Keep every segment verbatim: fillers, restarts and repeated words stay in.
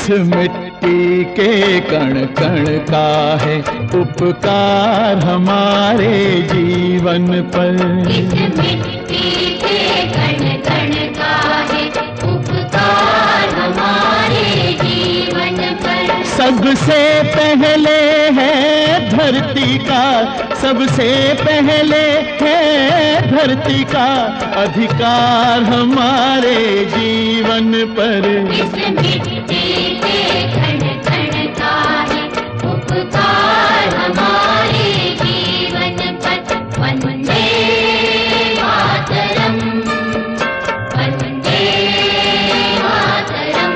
इस मिट्टी के कण कण का है उपकार हमारे जीवन पर। इस मिट्टी के कण कण का है उपकार हमारे जीवन पर। सबसे पहले है धरती का, सबसे पहले है धरती का अधिकार हमारे जीवन पर। इस मिट्टी के कण कण का है उपकार हमारे जीवन पर। वंदे मातरम, वंदे मातरम।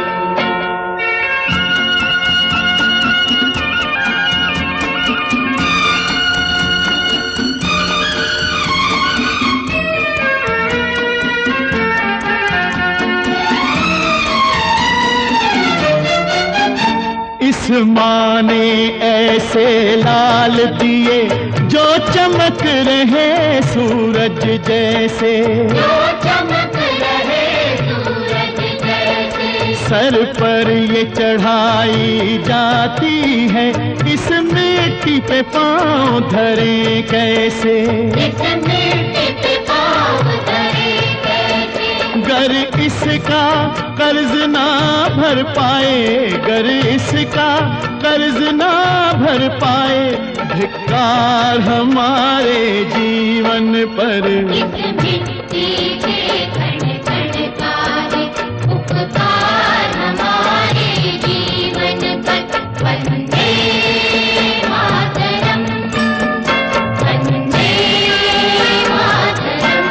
इस माँ ने ऐसे लाल दिए जो चमक रहे सूरज जैसे, जो चमक रहे सूरज जैसे। सर पर ये चढ़ाई जाती है, इस मिट्टी पे पाँव धरे कैसे। इस मिट्टी पे पाँव धरे कैसे। गर इसका कर्ज ना भर पाए, गर इसका कर्ज ना भर पाए, धिक्कार हमारे जीवन पर। इस मिट्टी के कण कण का है उपकार हमारे जीवन पर। वंदे मातरम, वंदे मातरम।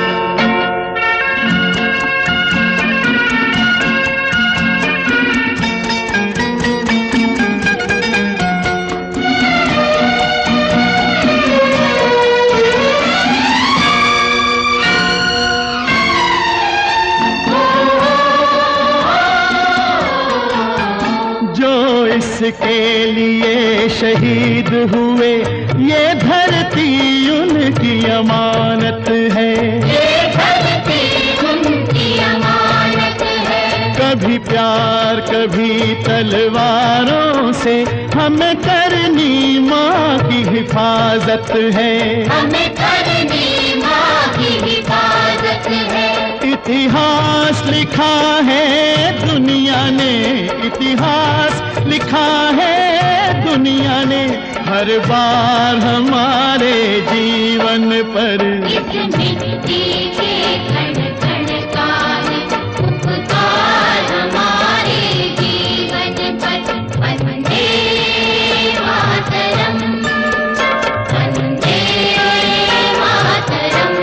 इसके लिए शहीद हुए, ये धरती उनकी अमानत है। ये धरती उनकी अमानत है। कभी प्यार कभी तलवारों से हमें करनी माँ की हिफाजत है। हमें करनी माँ की हिफाजत है। इतिहास लिखा है दुनिया ने, इतिहास लिखा है दुनिया ने, हर बार हमारे जीवन पर। इस मिट्टी के कण कण का है उपकार हमारे जीवन पर। वंदे मातरम, वंदे मातरम।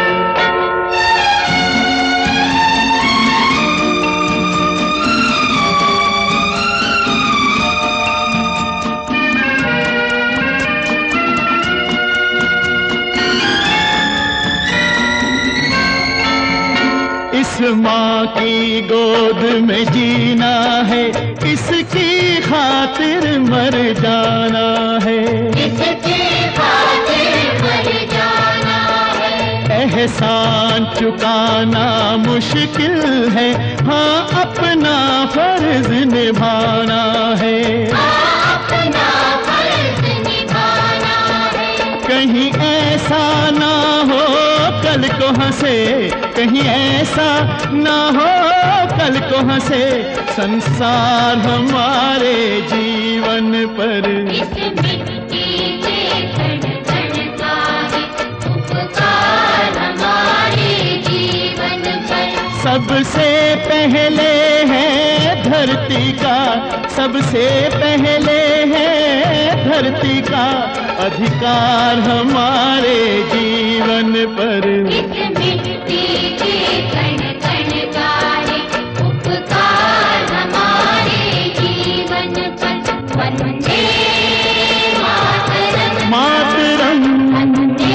इस माँ की गोद में जीना है, इसकी खातिर मर जाना है। इसकी खातिर मर जाना है। एहसान चुकाना मुश्किल है, हाँ अपना फर्ज निभाना है। हाँ अपना फर्ज निभाना है। कहीं ऐसा ना हो कल को हंसे, कहीं ऐसा ना हो कल को हंसे संसार हमारे जीवन पर। इस मिट्टी के कण कण का है उपकार हमारे जीवन पर। सबसे पहले है धरती का, सबसे पहले है धरती का अधिकार हमारे जीवन पर। इस मिट्टी के कण कण का है उपकार हमारे जीवन पर। वंदे मातरम, मातरम, वंदे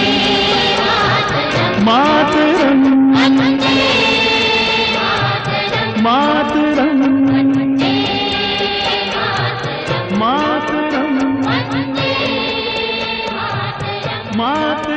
मातरम, मातरम, वंदे मातरम, मातरम, वंदे मातरम, मातरम, वंदे मातरम। मातरम।